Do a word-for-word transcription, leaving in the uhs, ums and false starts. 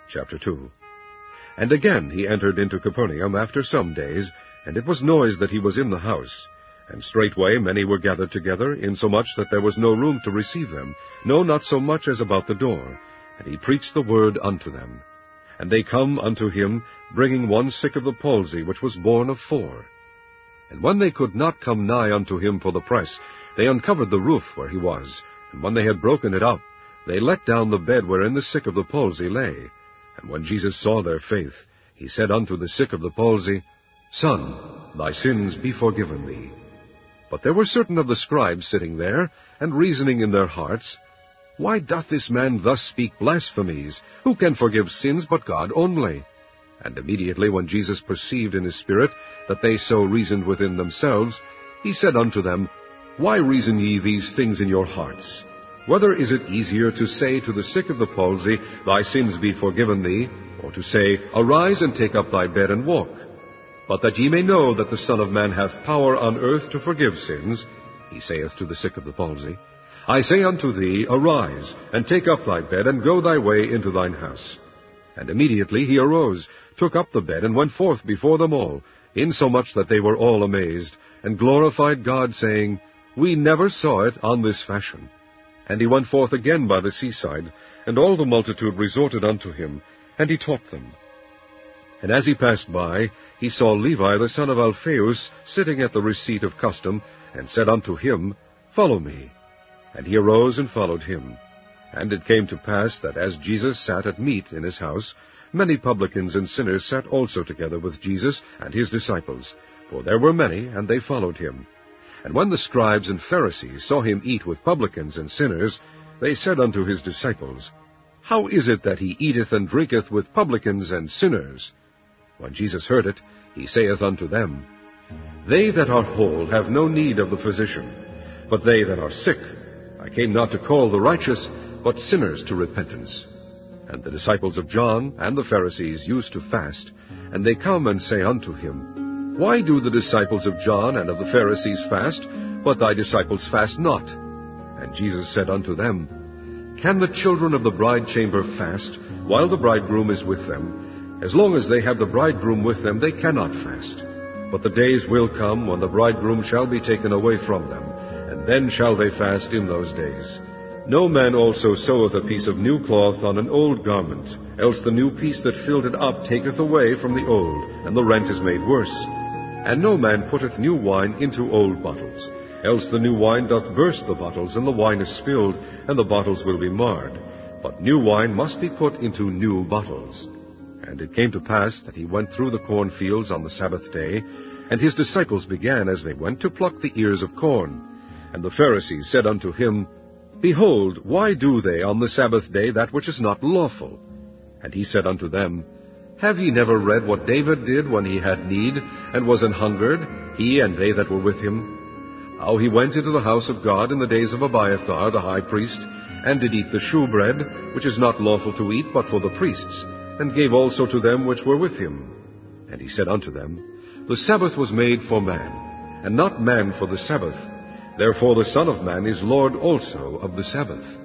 Chapter two. And again he entered into Capernaum after some days, and it was noised that he was in the house. And straightway many were gathered together, insomuch that there was no room to receive them, no, not so much as about the door. And he preached the word unto them. And they come unto him, bringing one sick of the palsy, which was borne of four. And when they could not come nigh unto him for the press, they uncovered the roof where he was. And when they had broken it up, they let down the bed wherein the sick of the palsy lay. And when Jesus saw their faith, he said unto the sick of the palsy, Son, thy sins be forgiven thee. But there were certain of the scribes sitting there, and reasoning in their hearts, Why doth this man thus speak blasphemies? Who can forgive sins but God only? And immediately when Jesus perceived in his spirit that they so reasoned within themselves, he said unto them, Why reason ye these things in your hearts? Whether is it easier to say to the sick of the palsy, Thy sins be forgiven thee, or to say, Arise and take up thy bed and walk? But that ye may know that the Son of Man hath power on earth to forgive sins, he saith to the sick of the palsy, I say unto thee, Arise, and take up thy bed, and go thy way into thine house. And immediately he arose, took up the bed, and went forth before them all, insomuch that they were all amazed, and glorified God, saying, We never saw it on this fashion. And he went forth again by the seaside, and all the multitude resorted unto him, and he taught them. And as he passed by, he saw Levi the son of Alphaeus sitting at the receipt of custom, and said unto him, Follow me. And he arose and followed him. And it came to pass that as Jesus sat at meat in his house, many publicans and sinners sat also together with Jesus and his disciples, for there were many, and they followed him. And when the scribes and Pharisees saw him eat with publicans and sinners, they said unto his disciples, How is it that he eateth and drinketh with publicans and sinners? When Jesus heard it, he saith unto them, They that are whole have no need of the physician, but they that are sick. I came not to call the righteous, but sinners to repentance. And the disciples of John and the Pharisees used to fast, and they come and say unto him, Why do the disciples of John and of the Pharisees fast, but thy disciples fast not? And Jesus said unto them, Can the children of the bride chamber fast, while the bridegroom is with them? As long as they have the bridegroom with them, they cannot fast. But the days will come when the bridegroom shall be taken away from them, and then shall they fast in those days. No man also seweth a piece of new cloth on an old garment, else the new piece that filled it up taketh away from the old, and the rent is made worse. And no man putteth new wine into old bottles, else the new wine doth burst the bottles, and the wine is spilled, and the bottles will be marred. But new wine must be put into new bottles. And it came to pass that he went through the cornfields on the Sabbath day, and his disciples began as they went to pluck the ears of corn. And the Pharisees said unto him, Behold, why do they on the Sabbath day that which is not lawful? And he said unto them, Have ye never read what David did when he had need, and was an hungered, he and they that were with him? How he went into the house of God in the days of Abiathar the high priest, and did eat the shewbread, which is not lawful to eat but for the priests, and gave also to them which were with him. And he said unto them, The Sabbath was made for man, and not man for the Sabbath. Therefore the Son of Man is Lord also of the Sabbath.